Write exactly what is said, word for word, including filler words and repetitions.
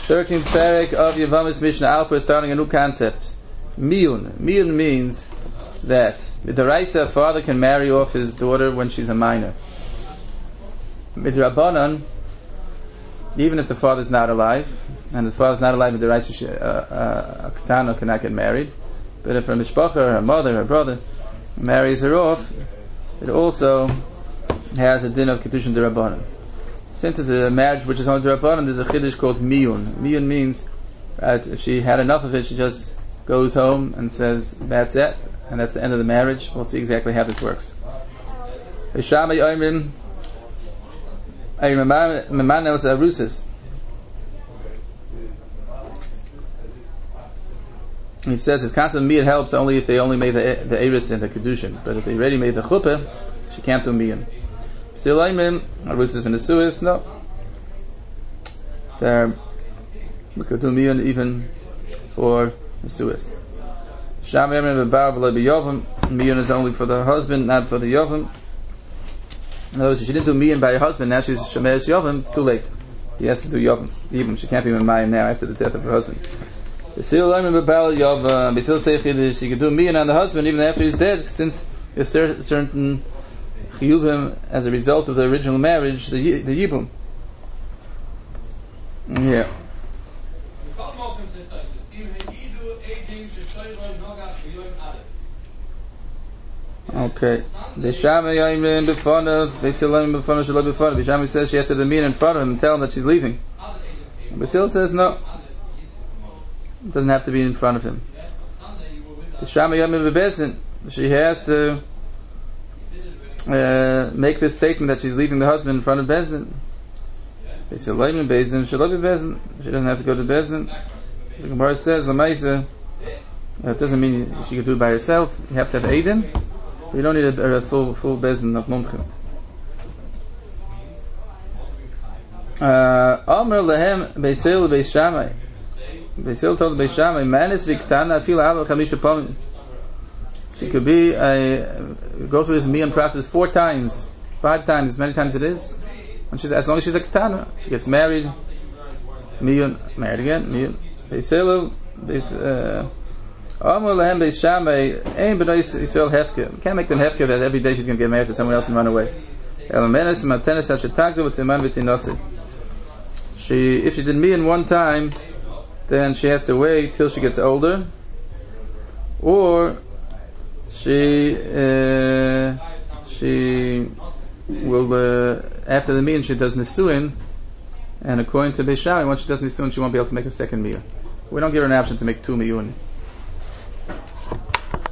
thirteenth parak of Yevamos Mishnah Alpha is starting a new concept. Miyun. Miyun means that Midoraisa, a father can marry off his daughter when she's a minor. Midrabanan, even if the father's not alive, and the father's not alive, Midoraisa, a Ketana cannot get married. But if her mishpacha, her mother, her brother, marries her off, it also has a din of Kedushin Derabanan. Since it's a marriage which is on Derabanan, there's a chiddush called Miyun. Miyun means that if she had enough of it, she just goes home and says, that's it, and that's the end of the marriage. We'll see exactly how this works. He says, his concept of miyun helps only if they only made the the eris and the kedushin, but if they already made the chuppah, she can't do miyun. Silayim, arusas and nesuas, no. They're we could do miyun even for nesuas. Sham yemim bebar v'lo b'yovim. Miyun is only for the husband, not for the yovim. In other words, if she didn't do miyun by her husband, now she's shemeres yovim. It's too late. He has to do yovim. Even she can't be mayim now after the death of her husband. Basil say she could do miyun on the husband even after he's dead, since there's certain chiyuvim as a result of the original marriage, the the yibum. Yeah. Okay. The Shama Yaimin Bifonav, Basilim Bifonav Shalom Bifonav. The Shama says she has to do miyun in front of him and tell him that she's leaving. Basil says no. It doesn't have to be in front of him. The Shama Yomim Bebesin, she has to uh, make this statement that she's leaving the husband in front of Bezdin. They say Loim Bezdin, she love Bezdin. She doesn't have to go to Bezdin. The Gemara says Lamaisa. That doesn't mean she could do it by herself. You have to have Aiden. You don't need a, a full full Bezdin of Mumchim. Amr Lehem Beisil Beis Shammai. Basil told the Beis Shammai, "Manis v'ktana afil hava chamisha pamim." She could be a go through this miyun process four times, five times, as many times it is. And she's as long as she's a ketana, she gets married, miyun, married again, miyun. Basil, Amar lehem Beis Shammai, ein b'nai Yisrael hefke. Can't make them hefke that every day she's going to get married to someone else and run away. Elamenes matenes hashetagdu v'timan v'tinasi. She, if she did miyun one time, then she has to wait till she gets older, or she uh, she will uh, after the miyun she does nisuin, and according to Beis Shammai, once she does nisuin she won't be able to make a second miyun. We don't give her an option to make two miyun.